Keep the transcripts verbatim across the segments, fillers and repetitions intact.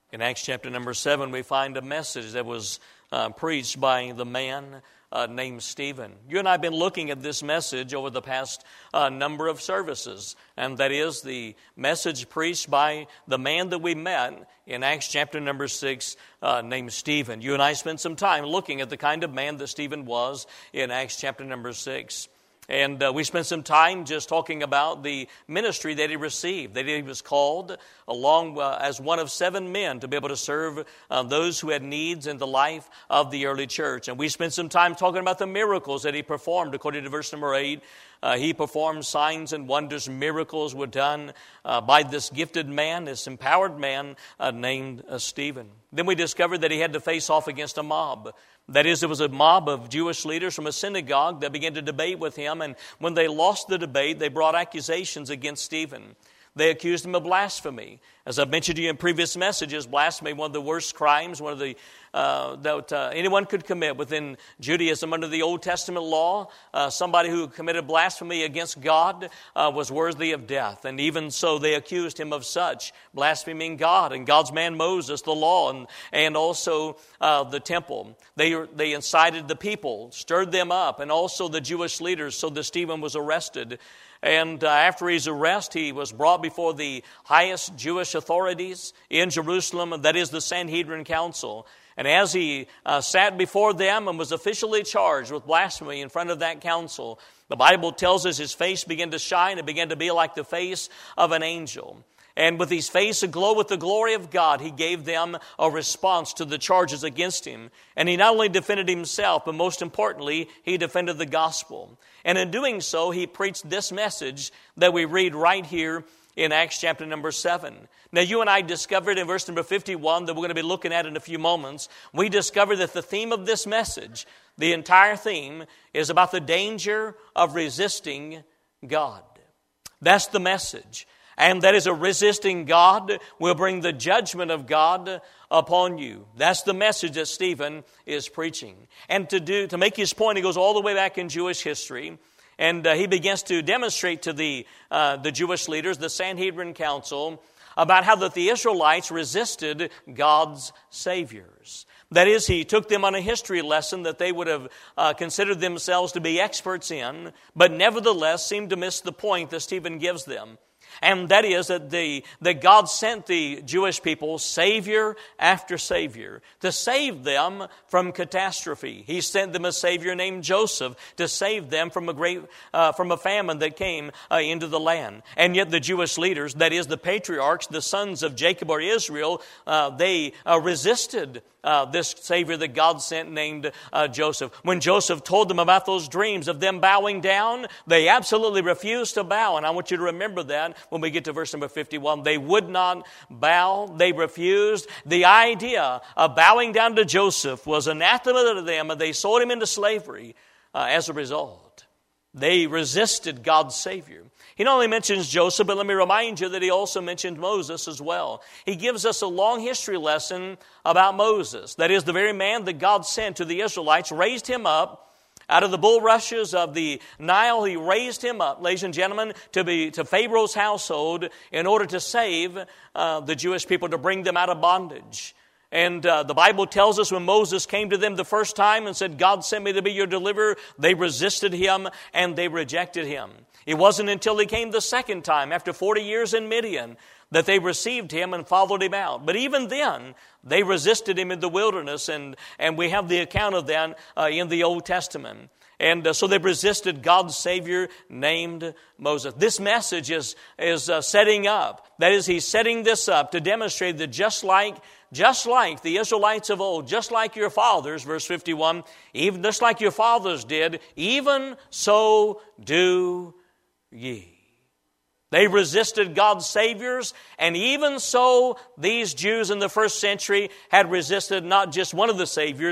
In Acts chapter number seven, we find a message that was uh, preached by the man uh, named Stephen. You and I have been looking at this message over the past uh, number of services, and that is the message preached by the man that we met in Acts chapter number six, uh, named Stephen. You and I spent some time looking at the kind of man that Stephen was in Acts chapter number six. And uh, we spent some time just talking about the ministry that he received, that he was called along uh, as one of seven men to be able to serve uh, those who had needs in the life of the early church. And we spent some time talking about the miracles that he performed. According to verse number eight, uh, he performed signs and wonders. Miracles were done uh, by this gifted man, this empowered man uh, named uh, Stephen. Then we discovered that he had to face off against a mob. That is, there was a mob of Jewish leaders from a synagogue that began to debate with him, and when they lost the debate, they brought accusations against Stephen. They accused him of blasphemy. As I've mentioned to you in previous messages, blasphemy, one of the worst crimes, one of the uh, that uh, anyone could commit within Judaism under the Old Testament law. Uh, somebody who committed blasphemy against God uh, was worthy of death. And even so, they accused him of such, blaspheming God and God's man Moses, the law, and, and also uh, the temple. They, they incited the people, stirred them up, and also the Jewish leaders, so that Stephen was arrested. And uh, after his arrest, he was brought before the highest Jewish authorities in Jerusalem, and that is the Sanhedrin Council. And as he uh, sat before them and was officially charged with blasphemy in front of that council, the Bible tells us his face began to shine. It began to be like the face of an angel. And with his face aglow with the glory of God, he gave them a response to the charges against him. And he not only defended himself, but most importantly, he defended the gospel. And in doing so, he preached this message that we read right here in Acts chapter number seven. Now, you and I discovered in verse number fifty-one that we're going to be looking at in a few moments, we discovered that the theme of this message, the entire theme, is about the danger of resisting God. That's the message. And that is, a resisting God will bring the judgment of God upon you. That's the message that Stephen is preaching. And to do to make his point, he goes all the way back in Jewish history. And uh, he begins to demonstrate to the, uh, the Jewish leaders, the Sanhedrin Council, about how that the Israelites resisted God's saviors. That is, he took them on a history lesson that they would have uh, considered themselves to be experts in, but nevertheless seemed to miss the point that Stephen gives them. And that is that the that God sent the Jewish people Savior after Savior to save them from catastrophe. He sent them a Savior named Joseph to save them from a great uh, from a famine that came uh, into the land. And yet the Jewish leaders, that is the patriarchs, the sons of Jacob or Israel, uh, they uh, resisted Uh, this Savior that God sent named uh, Joseph. When Joseph told them about those dreams of them bowing down, they absolutely refused to bow. And I want you to remember that when we get to verse number fifty-one. They would not bow. They refused. The idea of bowing down to Joseph was anathema to them, and they sold him into slavery uh, as a result. They resisted God's Savior. He not only mentions Joseph, but let me remind you that he also mentioned Moses as well. He gives us a long history lesson about Moses. That is, the very man that God sent to the Israelites, raised him up out of the bulrushes of the Nile. He raised him up, ladies and gentlemen, to be to Pharaoh's household in order to save uh, the Jewish people, to bring them out of bondage. And uh, the Bible tells us when Moses came to them the first time and said, God sent me to be your deliverer, they resisted him and they rejected him. It wasn't until he came the second time, after forty years in Midian, that they received him and followed him out. But even then, they resisted him in the wilderness, and, and we have the account of that uh, in the Old Testament. And uh, so they resisted God's Savior named Moses. This message is, is uh, setting up. That is, he's setting this up to demonstrate that just like Just like the Israelites of old, just like your fathers, verse fifty-one, even just like your fathers did, even so do ye. They resisted God's saviors, and even so these Jews in the first century had resisted not just one of the saviors,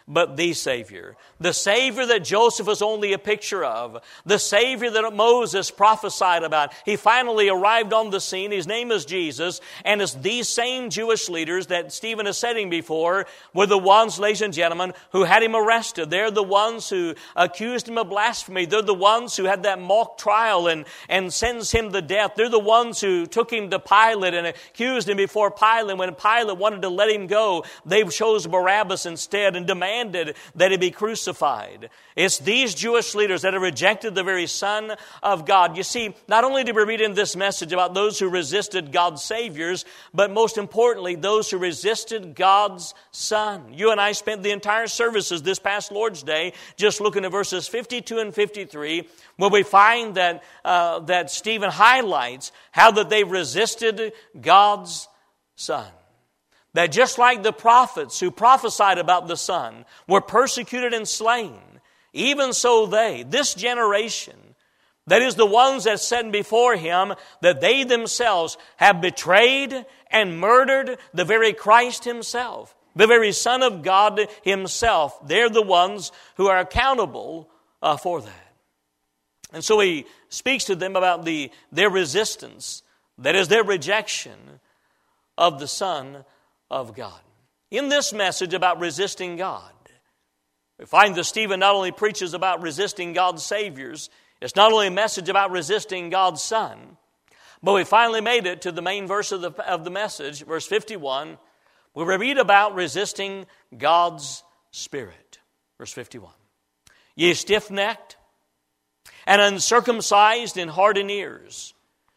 but the Savior. The Savior that Joseph was only a picture of. The Savior that Moses prophesied about. He finally arrived on the scene. His name is Jesus. And it's these same Jewish leaders that Stephen is setting before were the ones, ladies and gentlemen, who had him arrested. They're the ones who accused him of blasphemy. They're the ones who had that mock trial and, and sentenced him to death. They're the ones who took him to Pilate and accused him before Pilate. When Pilate wanted to let him go, they chose Barabbas instead and demanded that he be crucified. It's these Jewish leaders that have rejected the very Son of God. You see, not only did we read in this message about those who resisted God's saviors, but most importantly, those who resisted God's Son. You and I spent the entire services this past Lord's Day just looking at verses fifty-two and fifty-three, where we find that, uh, that Stephen highlights how that they resisted God's Son. That just like the prophets who prophesied about the Son were persecuted and slain, even so they, this generation, that is the ones that said before him that they themselves have betrayed and murdered the very Christ himself, the very Son of God himself. They're the ones who are accountable uh, for that. And so he speaks to them about the their resistance, that is their rejection of the Son of God. In this message about resisting God, we find that Stephen not only preaches about resisting God's saviors, it's not only a message about resisting God's Son, but we finally made it to the main verse of the, of the message, verse fifty-one, where we read about resisting God's Spirit. Verse fifty-one. Ye stiff-necked and uncircumcised in heart and ears,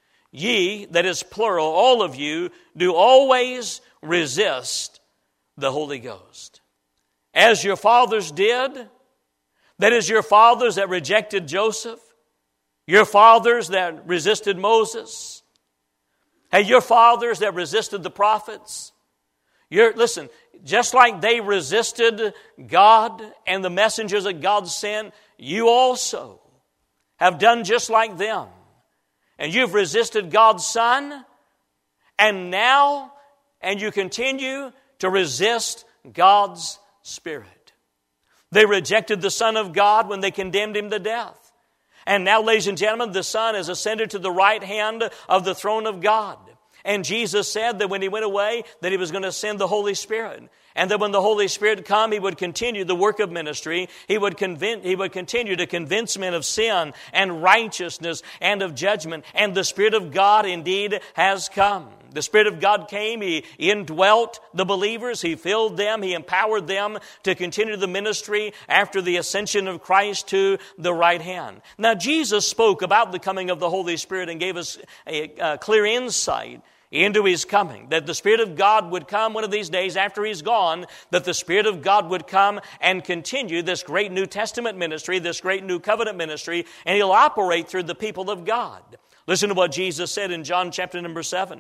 ye, that is plural, all of you, do always resist the Holy Ghost. As your fathers did, that is your fathers that rejected Joseph, your fathers that resisted Moses, hey, your fathers that resisted the prophets. Your, listen, just like they resisted God and the messengers that God sent, you also have done just like them. And you've resisted God's Son, and now and you continue to resist God's Spirit. They rejected the Son of God when they condemned him to death. And now, ladies and gentlemen, the Son has ascended to the right hand of the throne of God. And Jesus said that when he went away, that he was going to send the Holy Spirit. And that when the Holy Spirit come, he would continue the work of ministry. He would convince, he would continue to convince men of sin and righteousness and of judgment. And the Spirit of God indeed has come. The Spirit of God came, He indwelt the believers, He filled them, He empowered them to continue the ministry after the ascension of Christ to the right hand. Now, Jesus spoke about the coming of the Holy Spirit and gave us a, a clear insight into His coming, that the Spirit of God would come one of these days after He's gone, that the Spirit of God would come and continue this great New Testament ministry, this great New Covenant ministry, and He'll operate through the people of God. Listen to what Jesus said in John chapter number seven.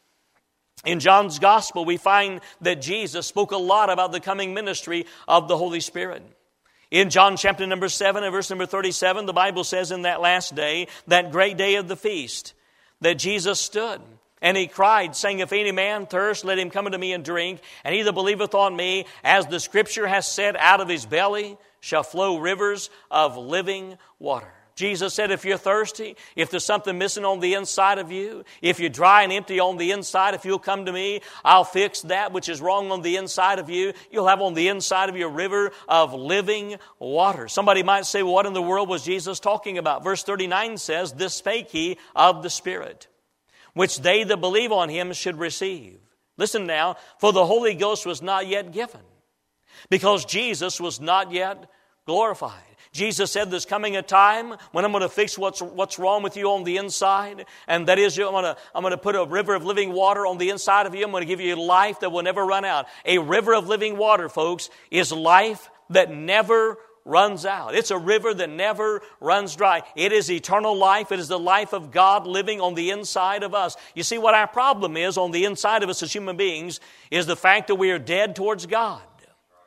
In John's Gospel, we find that Jesus spoke a lot about the coming ministry of the Holy Spirit. In John chapter number seven and verse number thirty-seven, the Bible says in that last day, that great day of the feast, that Jesus stood and He cried, saying, If any man thirst, let him come unto me and drink. And he that believeth on me, as the Scripture has said, out of his belly shall flow rivers of living water. Jesus said, if you're thirsty, if there's something missing on the inside of you, if you're dry and empty on the inside, if you'll come to me, I'll fix that which is wrong on the inside of you. You'll have on the inside of you a river of living water. Somebody might say, well, what in the world was Jesus talking about? Verse thirty-nine says, This spake He of the Spirit, which they that believe on Him should receive. Listen now, for the Holy Ghost was not yet given, because Jesus was not yet glorified. Jesus said there's coming a time when I'm going to fix what's what's wrong with you on the inside. And that is, I'm going to, I'm going to put a river of living water on the inside of you. I'm going to give you life that will never run out. A river of living water, folks, is life that never runs out. It's a river that never runs dry. It is eternal life. It is the life of God living on the inside of us. You see, what our problem is on the inside of us as human beings is the fact that we are dead towards God.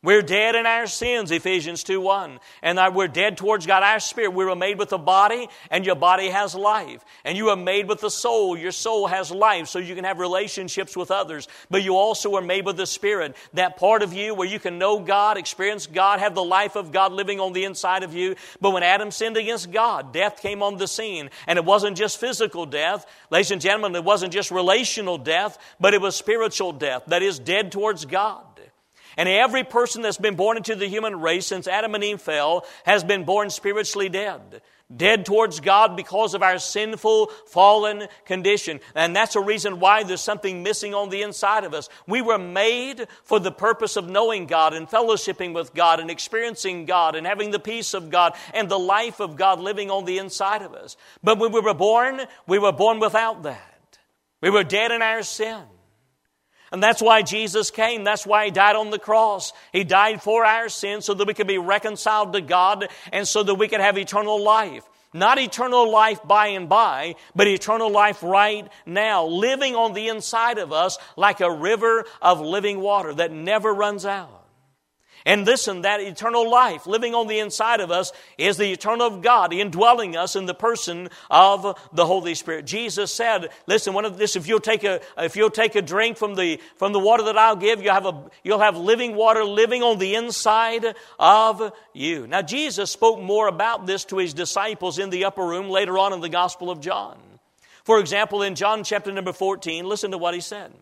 We're dead in our sins, Ephesians two one. And that we're dead towards God. Our spirit, we were made with a body, and your body has life. And you are made with a soul. Your soul has life, so you can have relationships with others. But you also are made with the Spirit. That part of you where you can know God, experience God, have the life of God living on the inside of you. But when Adam sinned against God, death came on the scene. And it wasn't just physical death. Ladies and gentlemen, it wasn't just relational death, but it was spiritual death. That is, dead towards God. And every person that's been born into the human race since Adam and Eve fell has been born spiritually dead. Dead towards God because of our sinful, fallen condition. And that's a reason why there's something missing on the inside of us. We were made for the purpose of knowing God and fellowshipping with God and experiencing God and having the peace of God and the life of God living on the inside of us. But when we were born, we were born without that. We were dead in our sin. And that's why Jesus came. That's why He died on the cross. He died for our sins so that we could be reconciled to God and so that we could have eternal life. Not eternal life by and by, but eternal life right now, living on the inside of us like a river of living water that never runs out. And listen, that eternal life living on the inside of us is the eternal of God indwelling us in the person of the Holy Spirit. Jesus said, listen, one of this, if you'll take a if you'll take a drink from the from the water that I'll give, you'll have a you'll have living water living on the inside of you. Now Jesus spoke more about this to His disciples in the upper room later on in the Gospel of John. For example, in John chapter number fourteen, listen to what He said.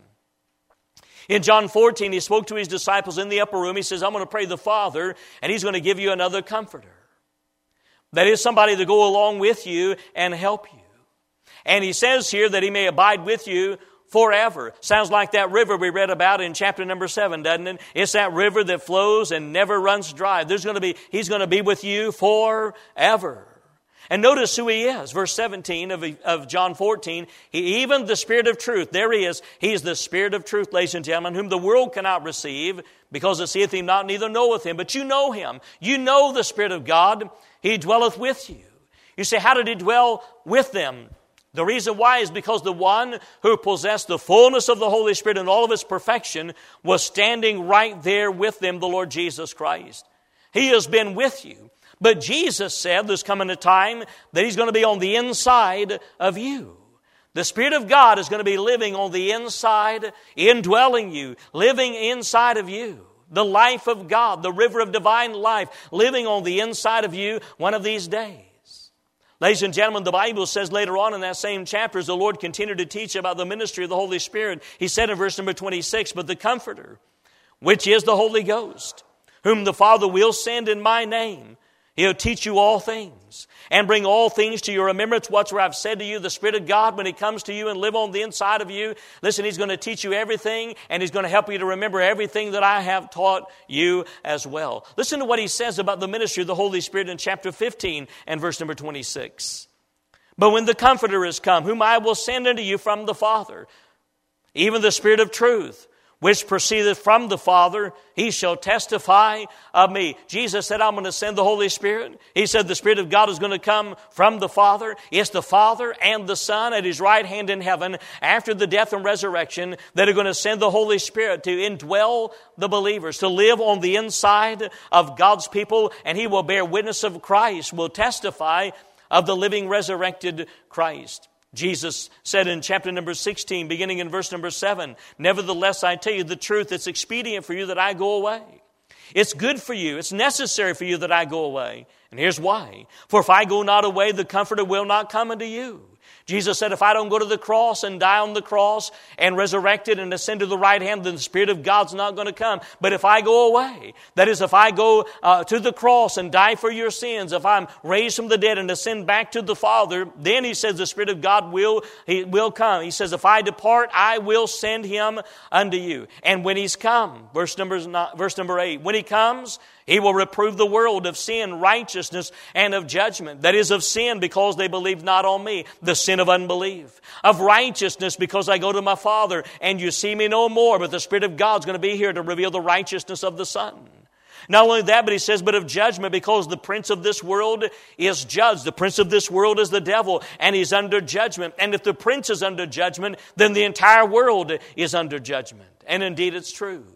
In John fourteen, He spoke to His disciples in the upper room. He says, I'm going to pray the Father, and He's going to give you another comforter. That is somebody to go along with you and help you. And He says here that He may abide with you forever. Sounds like that river we read about in chapter number seven, doesn't it? It's that river that flows and never runs dry. There's going to be, He's going to be with you forever. And notice who He is. Verse seventeen of, of John fourteen. He, even the Spirit of truth. There He is. He is the Spirit of truth, ladies and gentlemen, whom the world cannot receive because it seeth Him not, neither knoweth Him. But you know Him. You know the Spirit of God. He dwelleth with you. You say, how did He dwell with them? The reason why is because the one who possessed the fullness of the Holy Spirit in all of His perfection was standing right there with them, the Lord Jesus Christ. He has been with you. But Jesus said there's coming a time that He's going to be on the inside of you. The Spirit of God is going to be living on the inside, indwelling you, living inside of you. The life of God, the river of divine life, living on the inside of you one of these days. Ladies and gentlemen, the Bible says later on in that same chapter, as the Lord continued to teach about the ministry of the Holy Spirit, He said in verse number twenty-six, but the Comforter, which is the Holy Ghost, whom the Father will send in my name, He'll teach you all things and bring all things to your remembrance whatsoever I've said to you. The Spirit of God, when He comes to you and live on the inside of you, listen, He's going to teach you everything and He's going to help you to remember everything that I have taught you as well. Listen to what He says about the ministry of the Holy Spirit in chapter fifteen and verse number twenty-six. But when the Comforter is come, whom I will send unto you from the Father, even the Spirit of truth, which proceedeth from the Father, He shall testify of me. Jesus said, I'm going to send the Holy Spirit. He said the Spirit of God is going to come from the Father. It's the Father and the Son at His right hand in heaven after the death and resurrection that are going to send the Holy Spirit to indwell the believers, to live on the inside of God's people, and He will bear witness of Christ, will testify of the living resurrected Christ. Jesus said in chapter number sixteen, beginning in verse number seven, nevertheless, I tell you the truth, it's expedient for you that I go away. It's good for you, it's necessary for you that I go away. And here's why. For if I go not away, the Comforter will not come unto you. Jesus said, if I don't go to the cross and die on the cross and resurrected and ascend to the right hand, then the Spirit of God's not going to come. But if I go away, that is, if I go uh, to the cross and die for your sins, if I'm raised from the dead and ascend back to the Father, then He says the Spirit of God will, He will come. He says, if I depart, I will send Him unto you. And when He's come, verse number, verse number eight, when He comes, He will reprove the world of sin, righteousness, and of judgment. That is, of sin, because they believe not on me, the sin of unbelief. Of righteousness, because I go to my Father, and you see me no more, but the Spirit of God's going to be here to reveal the righteousness of the Son. Not only that, but He says, but of judgment, because the prince of this world is judged. The prince of this world is the devil, and he's under judgment. And if the prince is under judgment, then the entire world is under judgment. And indeed, it's true.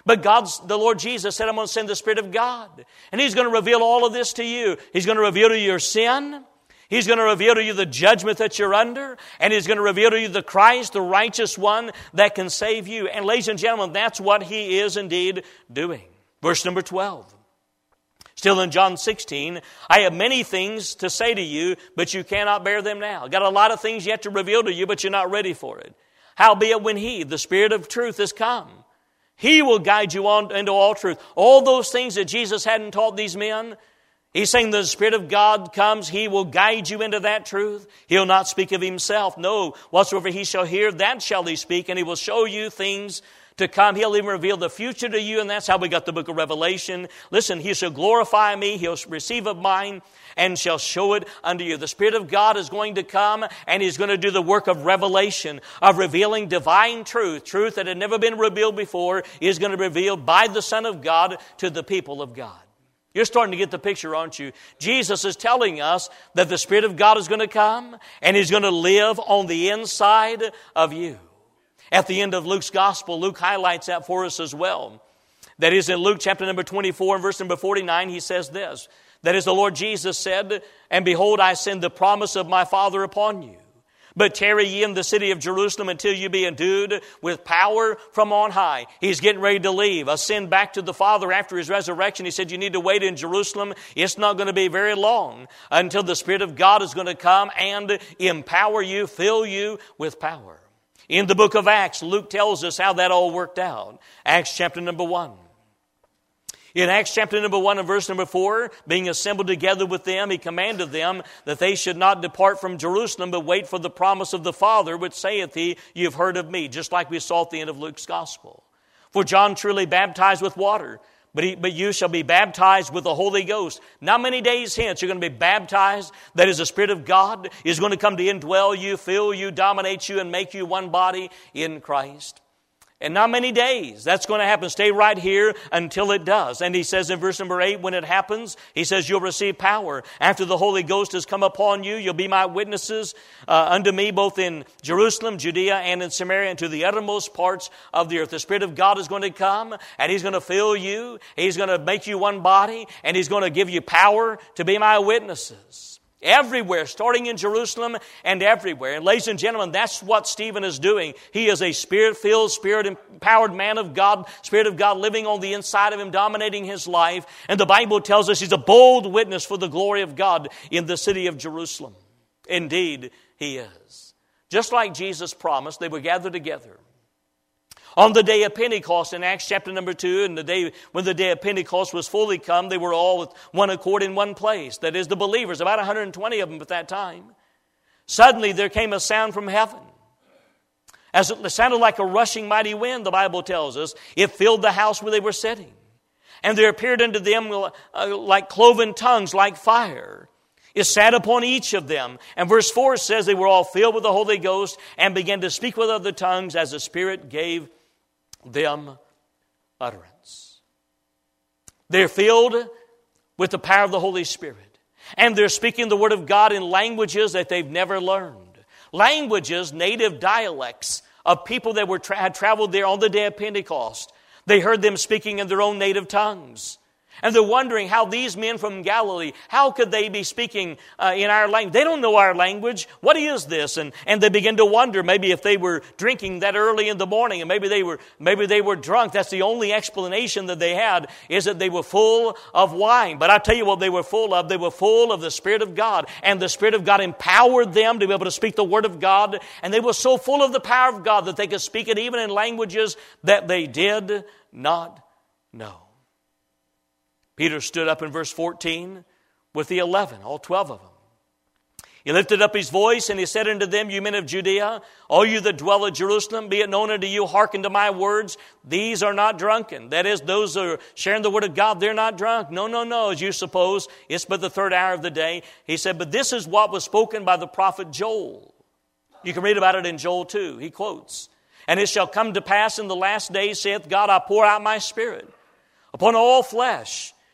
But God's, the Lord Jesus said, I'm going to send the Spirit of God. And He's going to reveal all of this to you. He's going to reveal to you your sin. He's going to reveal to you the judgment that you're under. And He's going to reveal to you the Christ, the righteous one that can save you. And ladies and gentlemen, that's what He is indeed doing. Verse number twelve. Still in John sixteen, I have many things to say to you, but you cannot bear them now. Got a lot of things yet to reveal to you, but you're not ready for it. Howbeit when He, the Spirit of truth, is come, He will guide you on into all truth. All those things that Jesus hadn't taught these men, He's saying the Spirit of God comes, He will guide you into that truth. He'll not speak of Himself. No, whatsoever He shall hear, that shall He speak, and He will show you things to come. He'll even reveal the future to you, and that's how we got the book of Revelation. Listen, He shall glorify Me, He'll receive of mine, and shall show it unto you. The Spirit of God is going to come, and He's going to do the work of revelation, of revealing divine truth. Truth that had never been revealed before is going to be revealed by the Son of God to the people of God. You're starting to get the picture, aren't you? Jesus is telling us that the Spirit of God is going to come, and He's going to live on the inside of you. At the end of Luke's gospel, Luke highlights that for us as well. That is in Luke chapter number twenty-four and verse number forty-nine, he says this. That is, the Lord Jesus said, and behold, I send the promise of my Father upon you. But tarry ye in the city of Jerusalem until you be endued with power from on high. He's getting ready to leave, ascend back to the Father after His resurrection. He said, you need to wait in Jerusalem. It's not going to be very long until the Spirit of God is going to come and empower you, fill you with power. In the book of Acts, Luke tells us how that all worked out. Acts chapter number one. In Acts chapter number one and verse number four, being assembled together with them, He commanded them that they should not depart from Jerusalem, but wait for the promise of the Father, which saith He, you have heard of Me, just like we saw at the end of Luke's gospel. For John truly baptized with water, but, he, but you shall be baptized with the Holy Ghost. Not many days hence, you're going to be baptized. That is, the Spirit of God is going to come to indwell you, fill you, dominate you, and make you one body in Christ. And not many days that's going to happen. Stay right here until it does. And He says in verse number eight, when it happens, He says, you'll receive power. After the Holy Ghost has come upon you, you'll be My witnesses uh, unto Me, both in Jerusalem, Judea, and in Samaria, and to the uttermost parts of the earth. The Spirit of God is going to come, and He's going to fill you. He's going to make you one body, and He's going to give you power to be My witnesses. Everywhere, starting in Jerusalem and everywhere. And ladies and gentlemen, that's what Stephen is doing. He is a Spirit-filled, Spirit-empowered man of God, Spirit of God living on the inside of him, dominating his life. And the Bible tells us he's a bold witness for the glory of God in the city of Jerusalem. Indeed, he is. Just like Jesus promised, they were gathered together. On the day of Pentecost in Acts chapter number two, and the day when the day of Pentecost was fully come, they were all with one accord in one place. That is, the believers, about one hundred twenty of them at that time. Suddenly there came a sound from heaven. As it sounded like a rushing mighty wind, the Bible tells us, it filled the house where they were sitting. And there appeared unto them like cloven tongues, like fire. It sat upon each of them. And verse four says they were all filled with the Holy Ghost and began to speak with other tongues as the Spirit gave them utterance. They're filled with the power of the Holy Spirit. And they're speaking the Word of God in languages that they've never learned. Languages, native dialects of people that were tra- had traveled there on the day of Pentecost. They heard them speaking in their own native tongues. And they're wondering how these men from Galilee, how could they be speaking uh, in our language? They don't know our language. What is this? And and they begin to wonder maybe if they were drinking that early in the morning, and maybe they were maybe they were drunk. That's the only explanation that they had, is that they were full of wine. But I tell you what they were full of. They were full of the Spirit of God, and the Spirit of God empowered them to be able to speak the Word of God. And they were so full of the power of God that they could speak it even in languages that they did not know. Peter stood up in verse fourteen with the eleven, all twelve of them. He lifted up his voice and he said unto them, you men of Judea, all you that dwell at Jerusalem, be it known unto you, hearken to my words. These are not drunken. That is, those who are sharing the word of God, they're not drunk. No, no, no, as you suppose. It's but the third hour of the day. He said, but this is what was spoken by the prophet Joel. You can read about it in Joel two. He quotes, and it shall come to pass in the last days, saith God, I pour out my Spirit upon all flesh.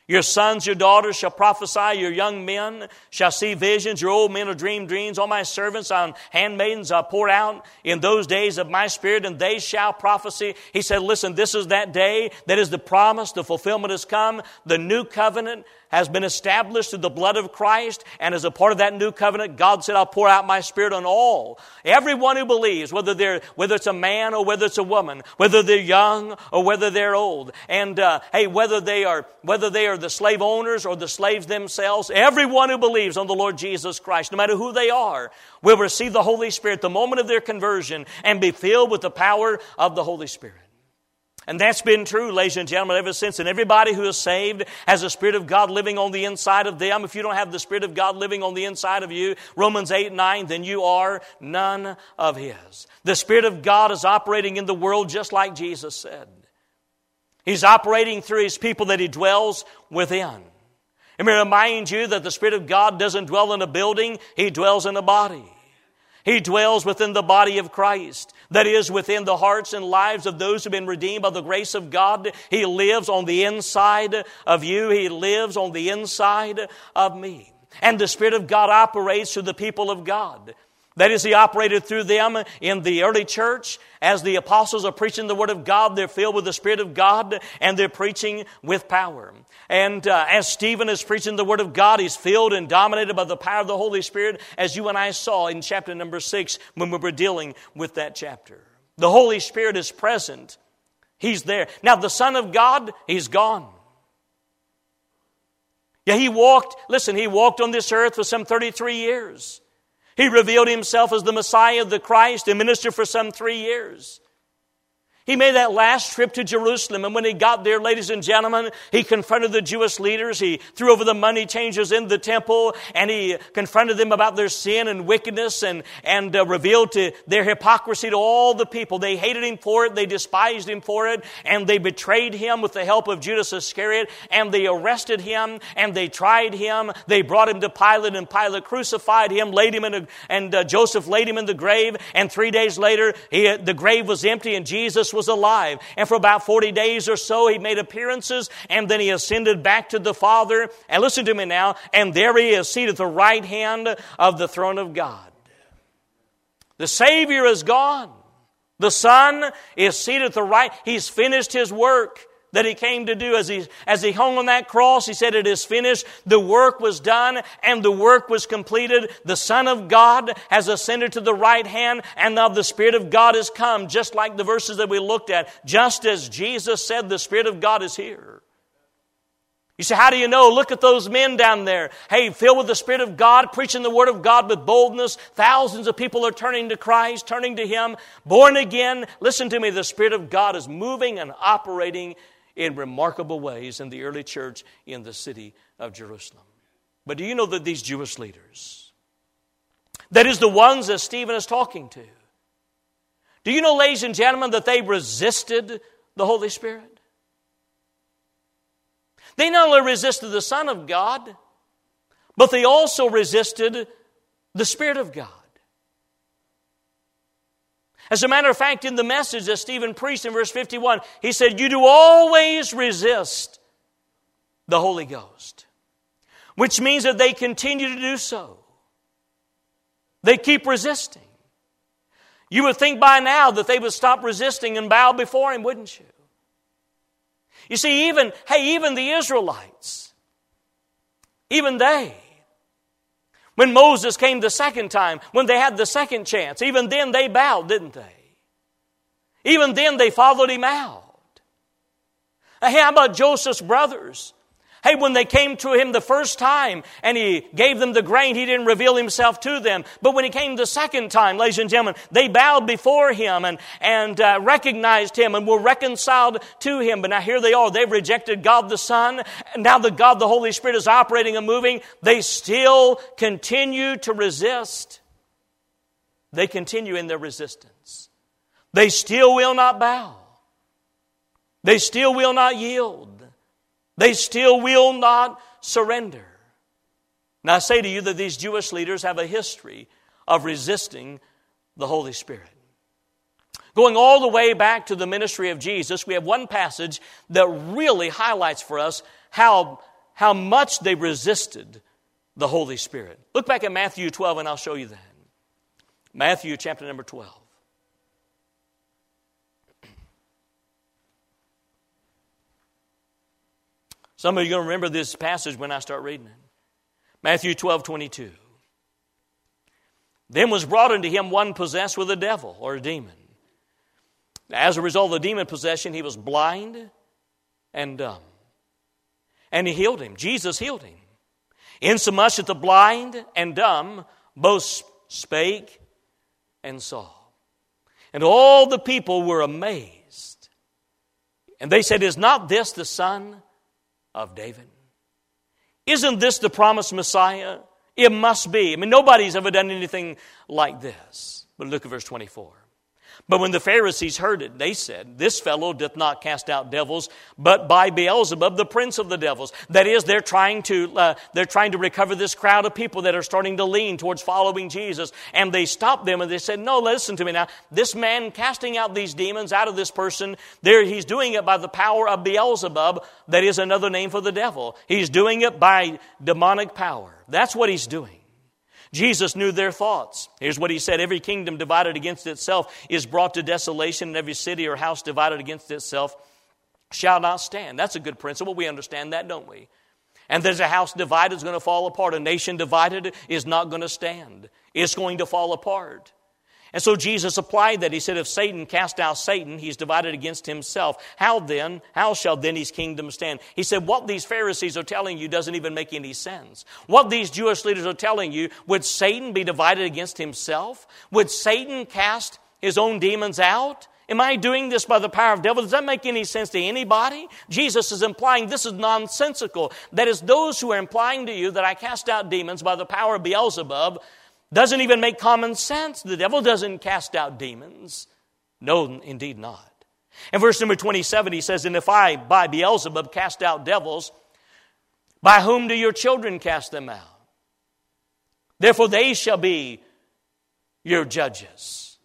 Your sons, your daughters shall prophesy. Your young men shall see visions. Your old men will dream dreams. On my servants, on handmaidens, I'll pour out in those days of my Spirit, and they shall prophesy. He said, listen, this is that day. That is the promise. The fulfillment has come. The new covenant has been established through the blood of Christ. And as a part of that new covenant, God said, I'll pour out my Spirit on all. Everyone who believes, whether they're, whether it's a man or whether it's a woman, whether they're young or whether they're old. And, uh, hey, whether they are, whether they are the slave owners or the slaves themselves, everyone who believes on the Lord Jesus Christ, no matter who they are, will receive the Holy Spirit the moment of their conversion and be filled with the power of the Holy Spirit. And that's been true, ladies and gentlemen, ever since. And everybody who is saved has the Spirit of God living on the inside of them. If you don't have the Spirit of God living on the inside of you, Romans eight nine, then you are none of His. The Spirit of God is operating in the world just like Jesus said. He's operating through His people that He dwells within. Let me remind you that the Spirit of God doesn't dwell in a building. He dwells in a body. He dwells within the body of Christ. That is, within the hearts and lives of those who have been redeemed by the grace of God. He lives on the inside of you. He lives on the inside of me. And the Spirit of God operates through the people of God. That is, He operated through them in the early church. As the apostles are preaching the Word of God, they're filled with the Spirit of God and they're preaching with power. And uh, as Stephen is preaching the Word of God, he's filled and dominated by the power of the Holy Spirit, as you and I saw in chapter number six when we were dealing with that chapter. The Holy Spirit is present. He's there. Now the Son of God, He's gone. Yeah, He walked, listen, He walked on this earth for some thirty-three years. He revealed Himself as the Messiah, the Christ, and ministered for some three years. He made that last trip to Jerusalem, and when He got there, ladies and gentlemen, He confronted the Jewish leaders. He threw over the money changers in the temple, and He confronted them about their sin and wickedness, and, and uh, revealed to their hypocrisy to all the people. They hated Him for it, they despised Him for it, and they betrayed Him with the help of Judas Iscariot, and they arrested Him, and they tried Him. They brought Him to Pilate, and Pilate crucified Him, laid Him in a, and uh, Joseph laid Him in the grave, and three days later, he, the grave was empty, and Jesus was was alive. And for about forty days or so, He made appearances, and then He ascended back to the Father. And listen to me now, and there He is seated at the right hand of the throne of God. The Savior is gone. The Son is seated at the right. He's finished His work that He came to do. As he, as he hung on that cross, He said, it is finished. The work was done and the work was completed. The Son of God has ascended to the right hand, and now the Spirit of God has come, just like the verses that we looked at. Just as Jesus said, the Spirit of God is here. You say, how do you know? Look at those men down there. Hey, filled with the Spirit of God, preaching the Word of God with boldness. Thousands of people are turning to Christ, turning to Him, born again. Listen to me, the Spirit of God is moving and operating in remarkable ways in the early church in the city of Jerusalem. But do you know that these Jewish leaders, that is the ones that Stephen is talking to, do you know, ladies and gentlemen, that they resisted the Holy Spirit? They not only resisted the Son of God, but they also resisted the Spirit of God. As a matter of fact, in the message that Stephen preached in verse fifty-one, he said, you do always resist the Holy Ghost. Which means that they continue to do so. They keep resisting. You would think by now that they would stop resisting and bow before Him, wouldn't you? You see, even, hey, even the Israelites, even they, when Moses came the second time, when they had the second chance, even then they bowed, didn't they? Even then they followed him out. Hey, how about Joseph's brothers? Hey, when they came to him the first time and he gave them the grain, he didn't reveal himself to them. But when he came the second time, ladies and gentlemen, they bowed before him and, and uh, recognized him and were reconciled to him. But now here they are. They've rejected God the Son. And now that God the Holy Spirit is operating and moving, they still continue to resist. They continue in their resistance. They still will not bow. They still will not yield. They still will not surrender. Now I say to you that these Jewish leaders have a history of resisting the Holy Spirit. Going all the way back to the ministry of Jesus, we have one passage that really highlights for us how how much they resisted the Holy Spirit. Look back at Matthew twelve and I'll show you that. Matthew chapter number twelve. Some of you are going to remember this passage when I start reading it. Matthew twelve twenty-two. Then was brought unto him one possessed with a devil or a demon. As a result of the demon possession, he was blind and dumb. And he healed him. Jesus healed him. Insomuch that the blind and dumb both spake and saw. And all the people were amazed. And they said, is not this the Son of David? Isn't this the promised Messiah? It must be. I mean, nobody's ever done anything like this. But look at verse twenty-four. But when the Pharisees heard it, they said, this fellow doth not cast out devils, but by Beelzebub, the prince of the devils. That is, they're trying to uh, they're trying to recover this crowd of people that are starting to lean towards following Jesus. And they stopped them and they said, no, listen to me now. This man casting out these demons out of this person, there he's doing it by the power of Beelzebub. That is another name for the devil. He's doing it by demonic power. That's what he's doing. Jesus knew their thoughts. Here's what he said. Every kingdom divided against itself is brought to desolation, and every city or house divided against itself shall not stand. That's a good principle. We understand that, don't we? And there's a house divided is going to fall apart. A nation divided is not going to stand. It's going to fall apart. And so Jesus applied that. He said, if Satan cast out Satan, he's divided against himself. How then, how shall then his kingdom stand? He said, what these Pharisees are telling you doesn't even make any sense. What these Jewish leaders are telling you, would Satan be divided against himself? Would Satan cast his own demons out? Am I doing this by the power of the devil? Does that make any sense to anybody? Jesus is implying this is nonsensical. That is, those who are implying to you that I cast out demons by the power of Beelzebub doesn't even make common sense. The devil doesn't cast out demons. No, indeed not. In verse number twenty-seven, he says, and if I, by Beelzebub, cast out devils, by whom do your children cast them out? Therefore they shall be your judges.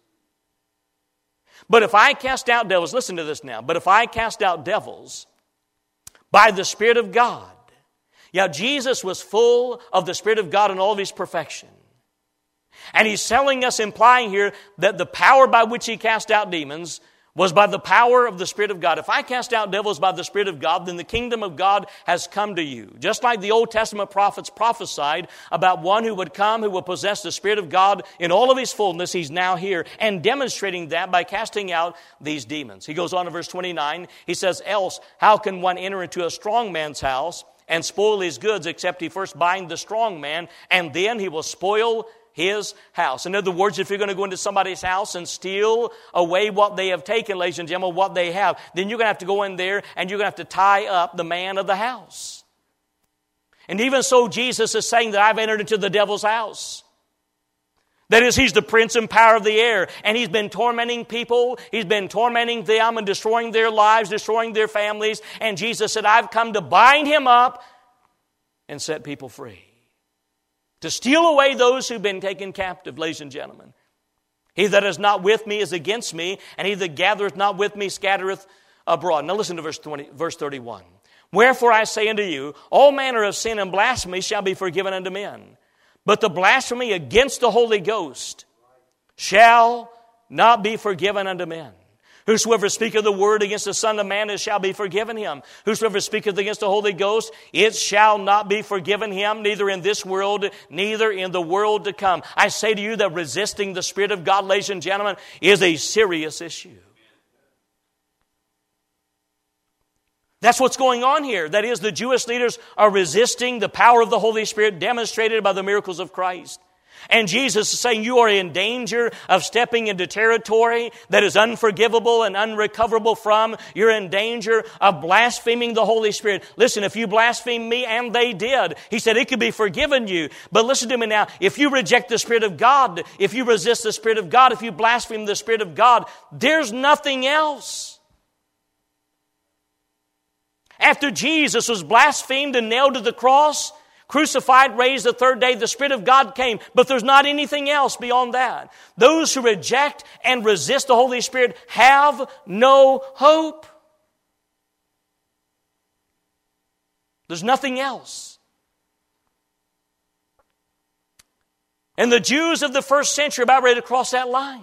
But if I cast out devils, listen to this now, but if I cast out devils by the Spirit of God, yeah, Jesus was full of the Spirit of God in all of his perfection. And he's telling us, implying here, that the power by which he cast out demons was by the power of the Spirit of God. If I cast out devils by the Spirit of God, then the kingdom of God has come to you. Just like the Old Testament prophets prophesied about one who would come, who would possess the Spirit of God in all of his fullness, he's now here, and demonstrating that by casting out these demons. He goes on in verse twenty-nine, he says, else how can one enter into a strong man's house and spoil his goods, except he first bind the strong man, and then he will spoil his house. In other words, if you're going to go into somebody's house and steal away what they have taken, ladies and gentlemen, what they have, then you're going to have to go in there and you're going to have to tie up the man of the house. And even so, Jesus is saying that I've entered into the devil's house. That is, he's the prince and power of the air. And he's been tormenting people. He's been tormenting them and destroying their lives, destroying their families. And Jesus said, I've come to bind him up and set people free. To steal away those who've been taken captive, ladies and gentlemen. He that is not with me is against me, and he that gathereth not with me scattereth abroad. Now listen to verse twenty, verse thirty-one. Wherefore I say unto you, all manner of sin and blasphemy shall be forgiven unto men. But the blasphemy against the Holy Ghost shall not be forgiven unto men. Whosoever speaketh the word against the Son of Man, it shall be forgiven him. Whosoever speaketh against the Holy Ghost, it shall not be forgiven him, neither in this world, neither in the world to come. I say to you that resisting the Spirit of God, ladies and gentlemen, is a serious issue. That's what's going on here. That is, the Jewish leaders are resisting the power of the Holy Spirit demonstrated by the miracles of Christ. And Jesus is saying you are in danger of stepping into territory that is unforgivable and unrecoverable from. You're in danger of blaspheming the Holy Spirit. Listen, if you blaspheme me, and they did, he said it could be forgiven you. But listen to me now. If you reject the Spirit of God, if you resist the Spirit of God, if you blaspheme the Spirit of God, there's nothing else. After Jesus was blasphemed and nailed to the cross, crucified, raised the third day, the Spirit of God came. But there's not anything else beyond that. Those who reject and resist the Holy Spirit have no hope. There's nothing else. And the Jews of the first century are about ready to cross that line.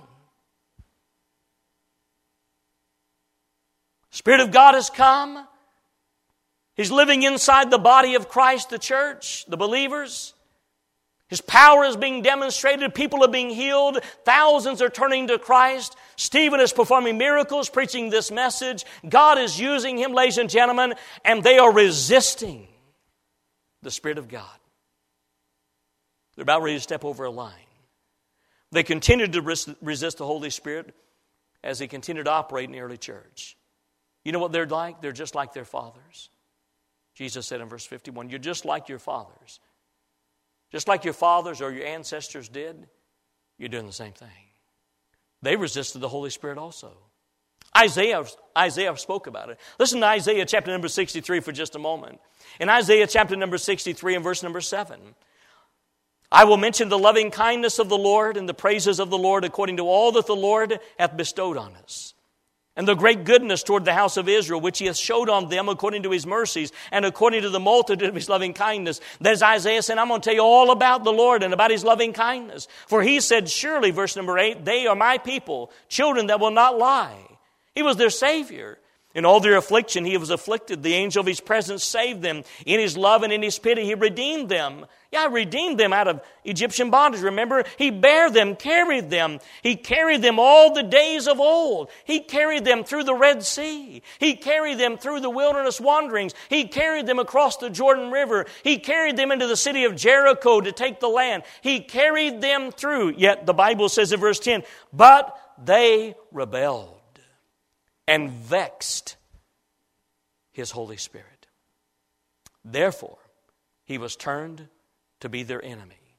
Spirit of God has come. He's living inside the body of Christ, the church, the believers. His power is being demonstrated. People are being healed. Thousands are turning to Christ. Stephen is performing miracles, preaching this message. God is using him, ladies and gentlemen, and they are resisting the Spirit of God. They're about ready to step over a line. They continued to resist the Holy Spirit as He continued to operate in the early church. You know what they're like? They're just like their fathers. Jesus said in verse fifty-one, you're just like your fathers. Just like your fathers or your ancestors did, you're doing the same thing. They resisted the Holy Spirit also. Isaiah, Isaiah spoke about it. Listen to Isaiah chapter number sixty-three for just a moment. In Isaiah chapter number sixty-three and verse number seven, I will mention the loving kindness of the Lord and the praises of the Lord according to all that the Lord hath bestowed on us. And the great goodness toward the house of Israel, which He hath showed on them according to His mercies and according to the multitude of His loving kindness. There's Isaiah saying, I'm going to tell you all about the Lord and about His loving kindness. For He said, surely, verse number eight, they are my people, children that will not lie. He was their Savior. In all their affliction He was afflicted. The angel of His presence saved them. In His love and in His pity He redeemed them. Yeah, redeemed them out of Egyptian bondage. Remember, He bare them, carried them. He carried them all the days of old. He carried them through the Red Sea. He carried them through the wilderness wanderings. He carried them across the Jordan River. He carried them into the city of Jericho to take the land. He carried them through. Yet the Bible says in verse ten, but they rebelled and vexed His Holy Spirit. Therefore, He was turned to be their enemy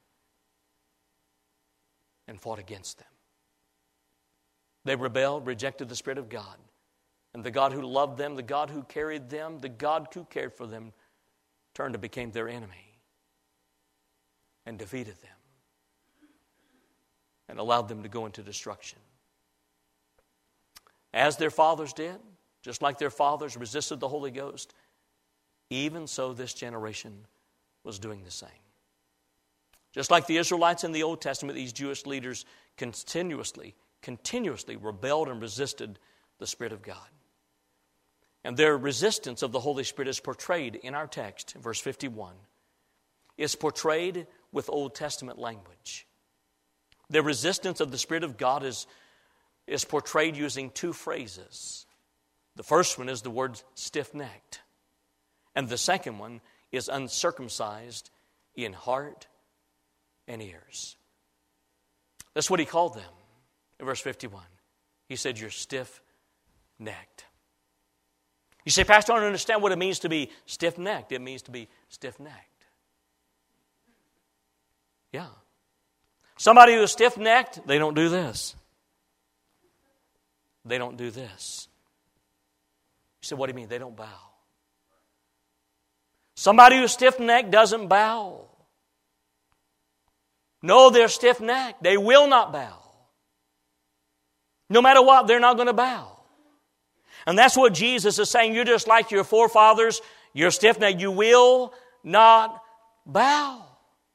and fought against them. They rebelled, rejected the Spirit of God. And the God who loved them, the God who carried them, the God who cared for them, turned and became their enemy and defeated them and allowed them to go into destruction. As their fathers did, just like their fathers resisted the Holy Ghost, even so this generation was doing the same. Just like the Israelites in the Old Testament, these Jewish leaders continuously, continuously rebelled and resisted the Spirit of God. And their resistance of the Holy Spirit is portrayed in our text, verse fifty-one. It's portrayed with Old Testament language. Their resistance of the Spirit of God is is portrayed using two phrases. The first one is the word stiff-necked. And the second one is uncircumcised in heart and ears. That's what He called them in verse fifty-one. He said, you're stiff-necked. You say, Pastor, I don't understand what it means to be stiff-necked. It means to be stiff-necked. Yeah. Somebody who's stiff-necked, they don't do this. They don't do this. You say, what do you mean? They don't bow. Somebody who's stiff-necked doesn't bow. No, they're stiff-necked. They will not bow. No matter what, they're not going to bow. And that's what Jesus is saying. You're just like your forefathers. You're stiff-necked. You will not bow.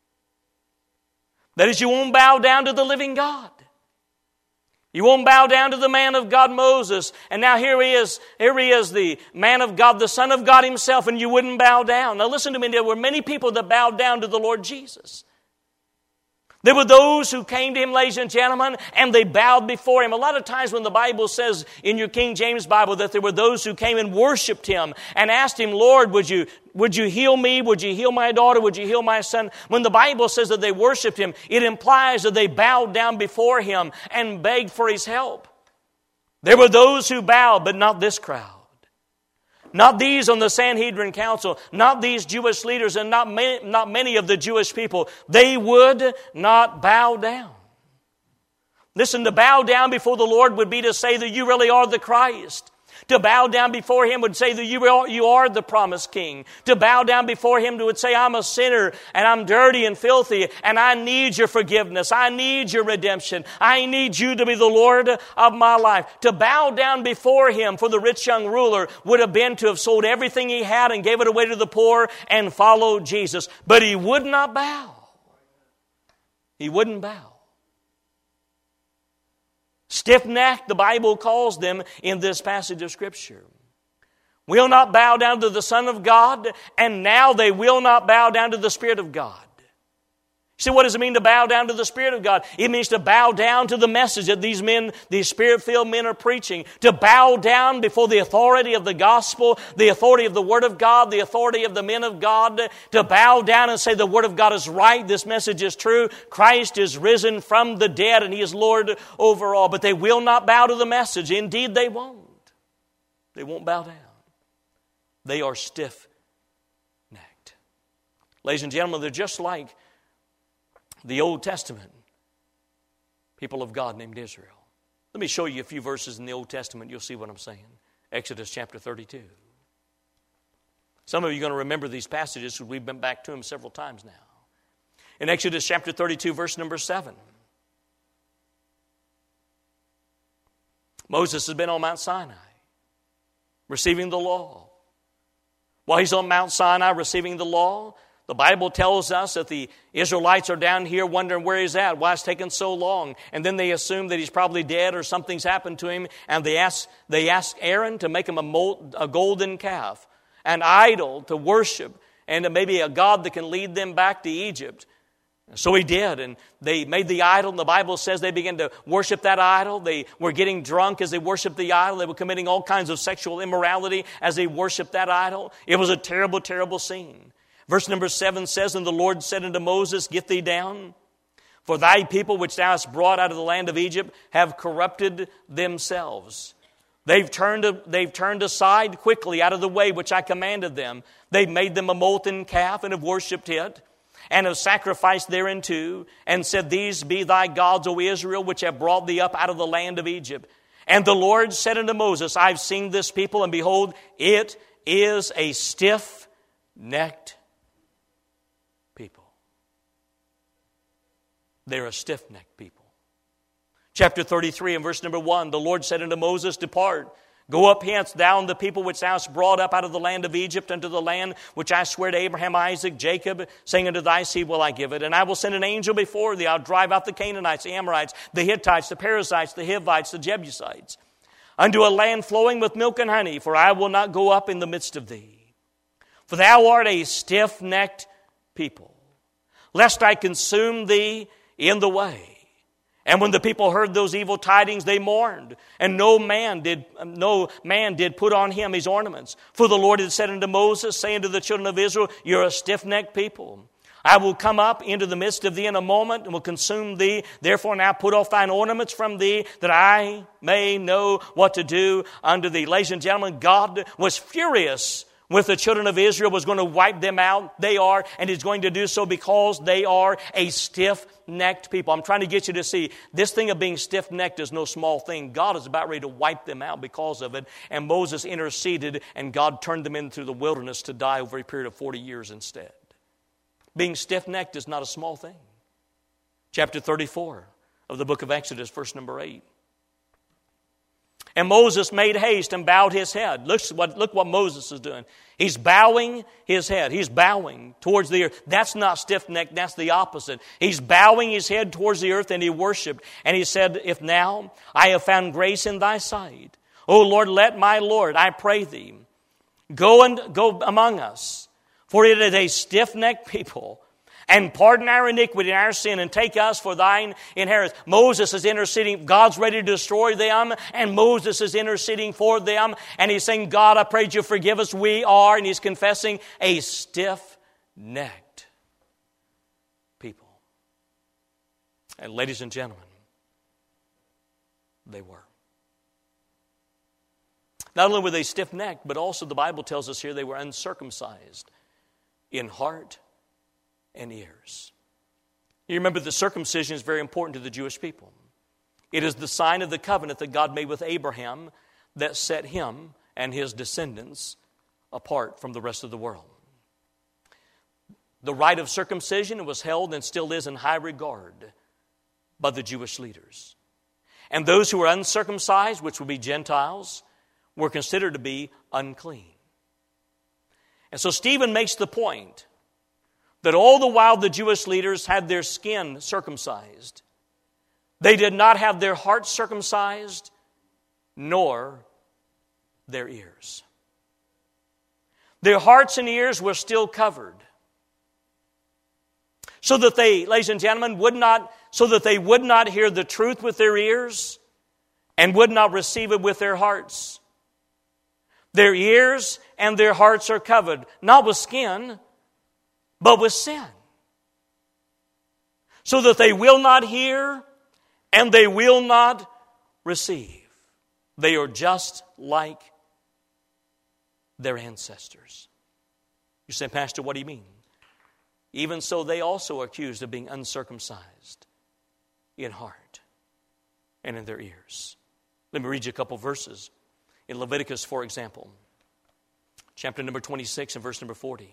That is, you won't bow down to the living God. You won't bow down to the man of God, Moses. And now here he is, here he is, the man of God, the Son of God Himself, and you wouldn't bow down. Now listen to me, there were many people that bowed down to the Lord Jesus. There were those who came to Him, ladies and gentlemen, and they bowed before Him. A lot of times when the Bible says in your King James Bible that there were those who came and worshiped Him and asked Him, Lord, would you, would you heal me? Would you heal my daughter? Would you heal my son? When the Bible says that they worshiped Him, it implies that they bowed down before Him and begged for His help. There were those who bowed, but not this crowd. Not these on the Sanhedrin Council, not these Jewish leaders, and not many, not many of the Jewish people. They would not bow down. Listen, to bow down before the Lord would be to say that you really are the Christ. To bow down before Him would say that you are, you are the promised King. To bow down before Him would say, I'm a sinner and I'm dirty and filthy and I need your forgiveness. I need your redemption. I need you to be the Lord of my life. To bow down before Him for the rich young ruler would have been to have sold everything he had and gave it away to the poor and followed Jesus. But he would not bow. He wouldn't bow. Stiff-necked, the Bible calls them in this passage of Scripture. Will not bow down to the Son of God, and now they will not bow down to the Spirit of God. You see, what does it mean to bow down to the Spirit of God? It means to bow down to the message that these men, these Spirit-filled men are preaching. To bow down before the authority of the gospel, the authority of the Word of God, the authority of the men of God. To bow down and say the Word of God is right, this message is true. Christ is risen from the dead and He is Lord over all. But they will not bow to the message. Indeed, they won't. They won't bow down. They are stiff-necked. Ladies and gentlemen, they're just like the Old Testament people of God named Israel. Let me show you a few verses in the Old Testament. You'll see what I'm saying. Exodus chapter thirty-two. Some of you are going to remember these passages because we've been back to them several times now. In Exodus chapter thirty-two, verse number seven. Moses has been on Mount Sinai, receiving the law. While he's on Mount Sinai receiving the law, the Bible tells us that the Israelites are down here wondering where he's at, why it's taken so long. And then they assume that he's probably dead or something's happened to him. And they ask, they ask Aaron to make him a, mold, a golden calf, an idol to worship, and maybe a god that can lead them back to Egypt. So he did, and they made the idol, and the Bible says they began to worship that idol. They were getting drunk as they worshiped the idol. They were committing all kinds of sexual immorality as they worshiped that idol. It was a terrible, terrible scene. Verse number seven says, And the Lord said unto Moses, Get thee down, for thy people which thou hast brought out of the land of Egypt have corrupted themselves. They've turned, they've turned aside quickly out of the way which I commanded them. They've made them a molten calf and have worshipped it, and have sacrificed thereunto, and said, These be thy gods, O Israel, which have brought thee up out of the land of Egypt. And the Lord said unto Moses, I've seen this people, and behold, it is a stiff-necked people. They're a stiff-necked people. Chapter thirty-three and verse number one, the Lord said unto Moses, Depart, go up hence, thou and the people which thou hast brought up out of the land of Egypt unto the land which I swear to Abraham, Isaac, Jacob, saying, Unto thy seed will I give it. And I will send an angel before thee. I'll drive out the Canaanites, the Amorites, the Hittites, the Perizzites, the Hivites, the Jebusites, unto a land flowing with milk and honey, for I will not go up in the midst of thee. For thou art a stiff-necked people, lest I consume thee in the way. And when the people heard those evil tidings, they mourned, and no man did no man did put on him his ornaments. For the Lord had said unto Moses, saying to the children of Israel, You're a stiff-necked people. I will come up into the midst of thee in a moment, and will consume thee. Therefore now put off thine ornaments from thee, that I may know what to do unto thee. Ladies and gentlemen, God was furious with the children of Israel, was going to wipe them out. They are, and He's going to do so because they are a stiff-necked people. I'm trying to get you to see this thing of being stiff-necked is no small thing. God is about ready to wipe them out because of it. And Moses interceded, and God turned them into the wilderness to die over a period of forty years instead. Being stiff-necked is not a small thing. Chapter thirty-four of the book of Exodus, verse number eight. And Moses made haste and bowed his head. Look what, look what Moses is doing. He's bowing his head. He's bowing towards the earth. That's not stiff-necked. That's the opposite. He's bowing his head towards the earth, and he worshiped. And he said, If now I have found grace in thy sight, O Lord, let my Lord, I pray thee, go and go among us. For it is a stiff-necked people. And pardon our iniquity and our sin, and take us for thine inheritance. Moses is interceding. God's ready to destroy them, and Moses is interceding for them. And he's saying, God, I pray that you forgive us. We are, and he's confessing, a stiff-necked people. And ladies and gentlemen, they were. Not only were they stiff-necked, but also the Bible tells us here they were uncircumcised in heart and ears. You remember the circumcision is very important to the Jewish people. It is the sign of the covenant that God made with Abraham, that set him and his descendants apart from the rest of the world. The rite of circumcision was held and still is in high regard by the Jewish leaders. And those who were uncircumcised, which would be Gentiles, were considered to be unclean. And so Stephen makes the point that all the while the Jewish leaders had their skin circumcised, they did not have their hearts circumcised, nor their ears. Their hearts and ears were still covered, so that they, ladies and gentlemen, would not, so that they would not hear the truth with their ears and would not receive it with their hearts. Their ears and their hearts are covered, not with skin, but with sin. So that they will not hear and they will not receive. They are just like their ancestors. You say, Pastor, what do you mean? Even so, they also are accused of being uncircumcised in heart and in their ears. Let me read you a couple verses. In Leviticus, for example, chapter number twenty-six and verse number forty.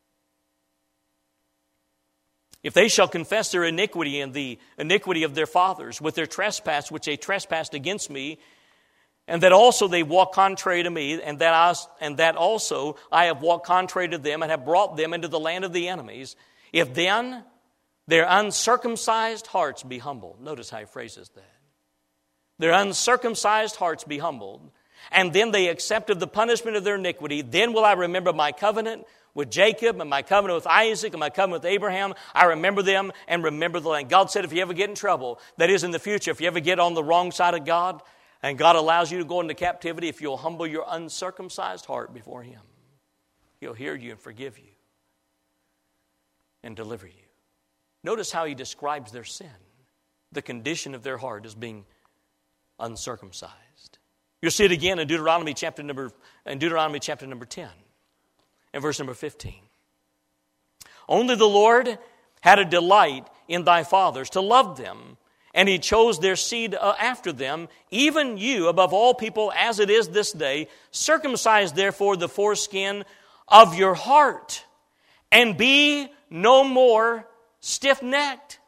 If they shall confess their iniquity and the iniquity of their fathers with their trespass, which they trespassed against me, and that also they walk contrary to me, and that, I, and that also I have walked contrary to them and have brought them into the land of the enemies, if then their uncircumcised hearts be humbled. Notice how he phrases that. Their uncircumcised hearts be humbled, and then they accepted the punishment of their iniquity, then will I remember my covenant with Jacob and my covenant with Isaac and my covenant with Abraham. I remember them and remember the land. God said if you ever get in trouble, that is in the future, if you ever get on the wrong side of God, and God allows you to go into captivity, if you'll humble your uncircumcised heart before Him, He'll hear you and forgive you and deliver you. Notice how He describes their sin, the condition of their heart as being uncircumcised. You'll see it again in Deuteronomy chapter number in Deuteronomy chapter number ten and verse number fifteen. Only the Lord had a delight in thy fathers to love them, and He chose their seed after them, even you above all people as it is this day. Circumcise therefore the foreskin of your heart, and be no more stiff-necked.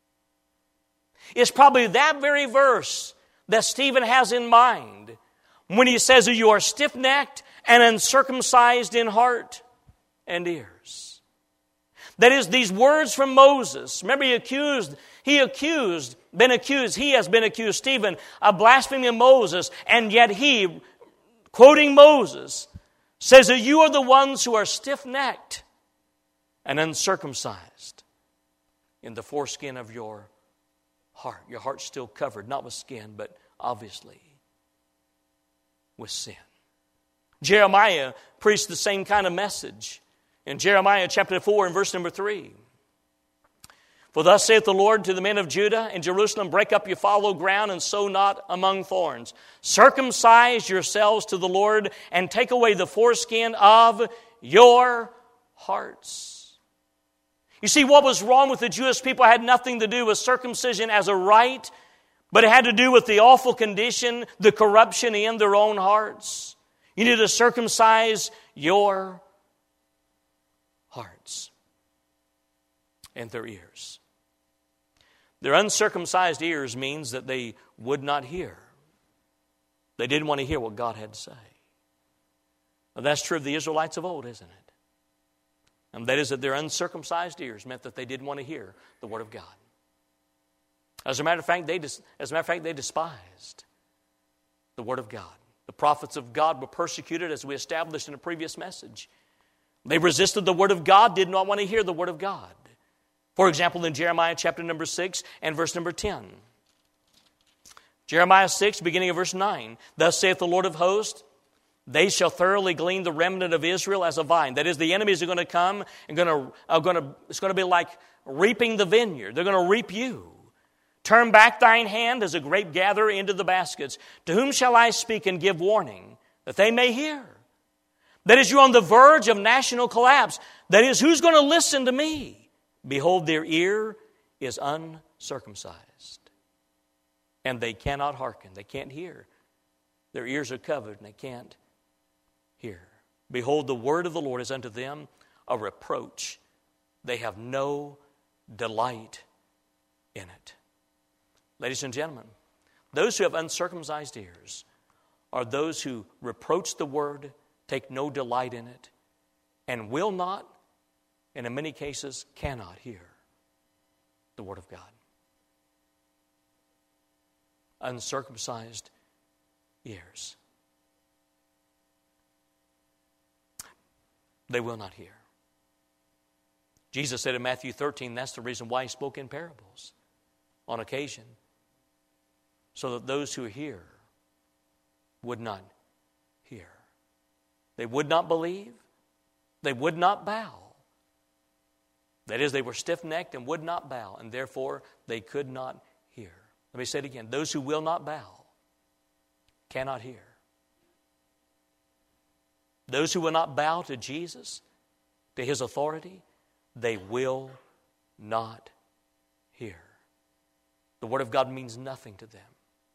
It's probably that very verse that Stephen has in mind when he says that you are stiff-necked and uncircumcised in heart and ears. That is, these words from Moses. Remember, he accused, he accused, been accused, he has been accused, Stephen, of blaspheming Moses, and yet he, quoting Moses, says that you are the ones who are stiff-necked and uncircumcised in the foreskin of your heart. Your heart's still covered, not with skin, but obviously with sin. Jeremiah preached the same kind of message in Jeremiah chapter four and verse number three. For thus saith the Lord to the men of Judah and Jerusalem, break up your fallow ground and sow not among thorns. Circumcise yourselves to the Lord and take away the foreskin of your hearts. You see, what was wrong with the Jewish people had nothing to do with circumcision as a rite, but it had to do with the awful condition, the corruption in their own hearts. You need to circumcise your hearts and their ears. Their uncircumcised ears means that they would not hear. They didn't want to hear what God had to say. Now, that's true of the Israelites of old, isn't it? And that is that their uncircumcised ears meant that they didn't want to hear the Word of God. As a matter of fact, they as a matter of fact, they despised the Word of God. The prophets of God were persecuted, as we established in a previous message. They resisted the Word of God, did not want to hear the Word of God. For example, in Jeremiah chapter number six and verse number ten. Jeremiah six, beginning of verse nine. Thus saith the Lord of hosts, they shall thoroughly glean the remnant of Israel as a vine. That is, the enemies are going to come and going to, are going to, it's going to be like reaping the vineyard. They're going to reap you. Turn back thine hand as a grape gatherer into the baskets. To whom shall I speak and give warning, that they may hear? That is, you're on the verge of national collapse. That is, who's going to listen to me? Behold, their ear is uncircumcised, and they cannot hearken. They can't hear. Their ears are covered and they can't hear. Behold, the word of the Lord is unto them a reproach. They have no delight in it. Ladies and gentlemen, those who have uncircumcised ears are those who reproach the word, take no delight in it, and will not, and in many cases cannot hear the word of God. Uncircumcised ears. They will not hear. Jesus said in Matthew thirteen, that's the reason why he spoke in parables on occasion, so that those who hear would not hear. They would not believe. They would not bow. That is, they were stiff-necked and would not bow, and therefore they could not hear. Let me say it again. Those who will not bow cannot hear. Those who will not bow to Jesus, to his authority, they will not hear. The word of God means nothing to them.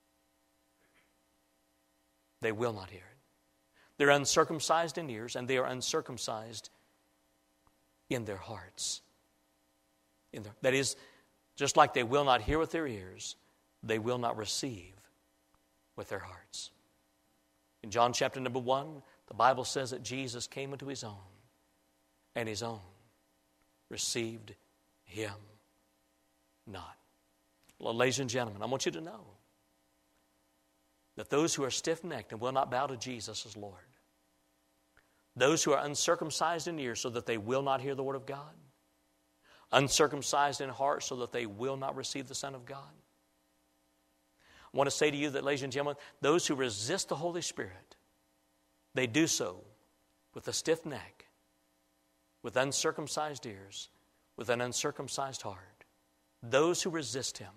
They will not hear it. They're uncircumcised in ears, and they are uncircumcised in their hearts. In their, that is, just like they will not hear with their ears, they will not receive with their hearts. In John chapter number one, the Bible says that Jesus came into his own, and his own received him not. Well, ladies and gentlemen, I want you to know that those who are stiff-necked and will not bow to Jesus as Lord, those who are uncircumcised in ears so that they will not hear the word of God, uncircumcised in heart so that they will not receive the Son of God. I want to say to you that, ladies and gentlemen, those who resist the Holy Spirit, they do so with a stiff neck, with uncircumcised ears, with an uncircumcised heart. Those who resist him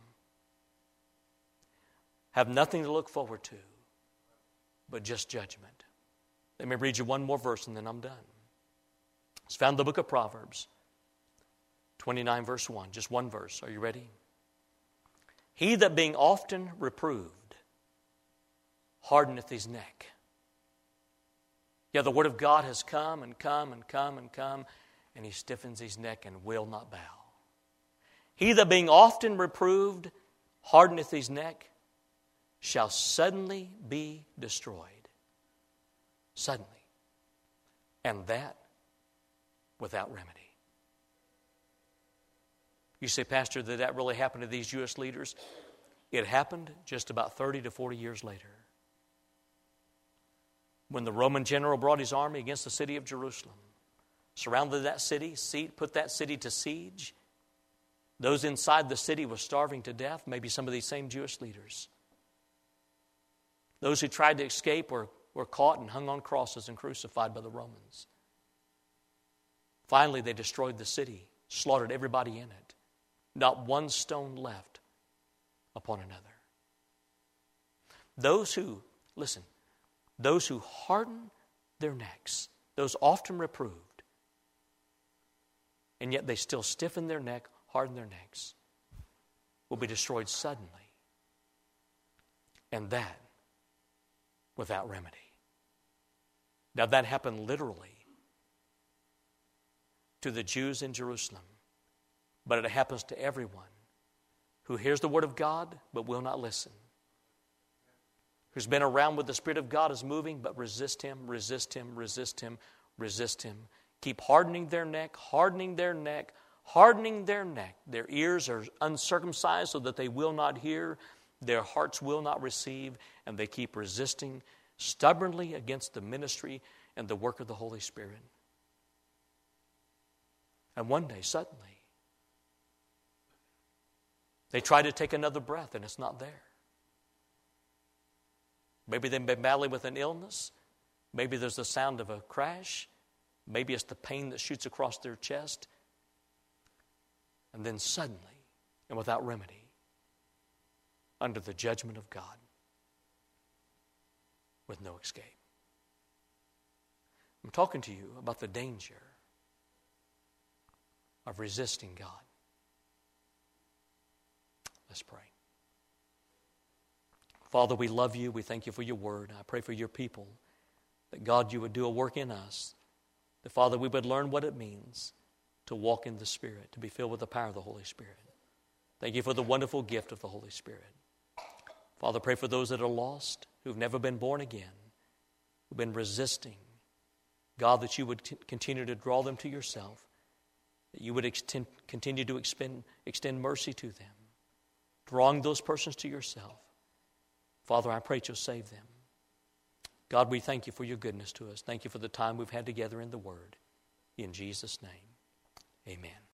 have nothing to look forward to but just judgment. Let me read you one more verse and then I'm done. It's found in the book of Proverbs, twenty-nine verse one. Just one verse. Are you ready? He that being often reproved hardeneth his neck. Yeah, the word of God has come and come and come and come, and he stiffens his neck and will not bow. He that being often reproved hardeneth his neck shall suddenly be destroyed. Suddenly. And that without remedy. You say, Pastor, did that really happen to these Jewish leaders? It happened just about thirty to forty years later. When the Roman general brought his army against the city of Jerusalem, surrounded that city, put that city to siege. Those inside the city were starving to death, maybe some of these same Jewish leaders. Those who tried to escape were, were caught and hung on crosses and crucified by the Romans. Finally, they destroyed the city, slaughtered everybody in it. Not one stone left upon another. Those who, listen, those who harden their necks, those often reproved, and yet they still stiffen their neck, harden their necks, will be destroyed suddenly. And that without remedy. Now that happened literally to the Jews in Jerusalem, but it happens to everyone who hears the word of God but will not listen, who's been around with the Spirit of God is moving but resist him, resist him, resist him, resist him. Keep hardening their neck, hardening their neck, hardening their neck. Their ears are uncircumcised so that they will not hear, their hearts will not receive, and they keep resisting stubbornly against the ministry and the work of the Holy Spirit. And one day, suddenly, they try to take another breath and it's not there. Maybe they've been battling with an illness. Maybe there's the sound of a crash. Maybe it's the pain that shoots across their chest. And then suddenly, and without remedy, under the judgment of God, with no escape. I'm talking to you about the danger of resisting God. Let's pray. Father, we love you. We thank you for your word. I pray for your people, that God, you would do a work in us. That, Father, we would learn what it means to walk in the Spirit, to be filled with the power of the Holy Spirit. Thank you for the wonderful gift of the Holy Spirit. Father, pray for those that are lost, who've never been born again, who've been resisting. God, that you would t- continue to draw them to yourself, that you would extend, continue to extend, extend mercy to them, drawing those persons to yourself. Father, I pray you'll save them. God, we thank you for your goodness to us. Thank you for the time we've had together in the Word. In Jesus' name, amen.